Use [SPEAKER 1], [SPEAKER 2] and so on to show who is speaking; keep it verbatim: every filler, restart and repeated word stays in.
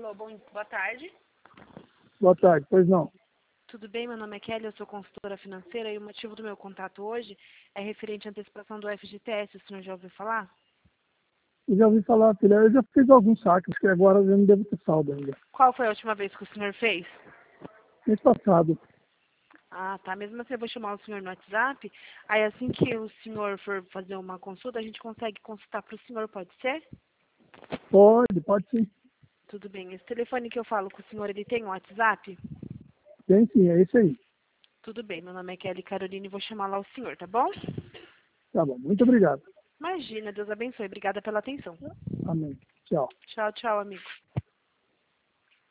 [SPEAKER 1] Alô, bom, boa tarde.
[SPEAKER 2] Boa tarde, pois não.
[SPEAKER 1] Tudo bem? Meu nome é Kelly, eu sou consultora financeira e o motivo do meu contato hoje é referente à antecipação do F G T S. O senhor já ouviu falar?
[SPEAKER 2] Eu já ouvi falar, filha, eu já fiz alguns saques, que agora eu não devo ter saldo ainda.
[SPEAKER 1] Qual foi a última vez que o senhor fez?
[SPEAKER 2] Mês passado.
[SPEAKER 1] Ah, tá. Mesmo assim, eu vou chamar o senhor no WhatsApp. Aí, assim que o senhor for fazer uma consulta, a gente consegue consultar para o senhor, pode ser?
[SPEAKER 2] Pode, pode sim.
[SPEAKER 1] Tudo bem. Esse telefone que eu falo com o senhor, ele tem um WhatsApp?
[SPEAKER 2] Tem sim, é isso aí.
[SPEAKER 1] Tudo bem. Meu nome é Kelly Caroline e vou chamar lá o senhor, tá bom?
[SPEAKER 2] Tá bom, muito obrigado.
[SPEAKER 1] Imagina, Deus abençoe. Obrigada pela atenção.
[SPEAKER 2] Amém. Tchau.
[SPEAKER 1] Tchau, tchau, amigo.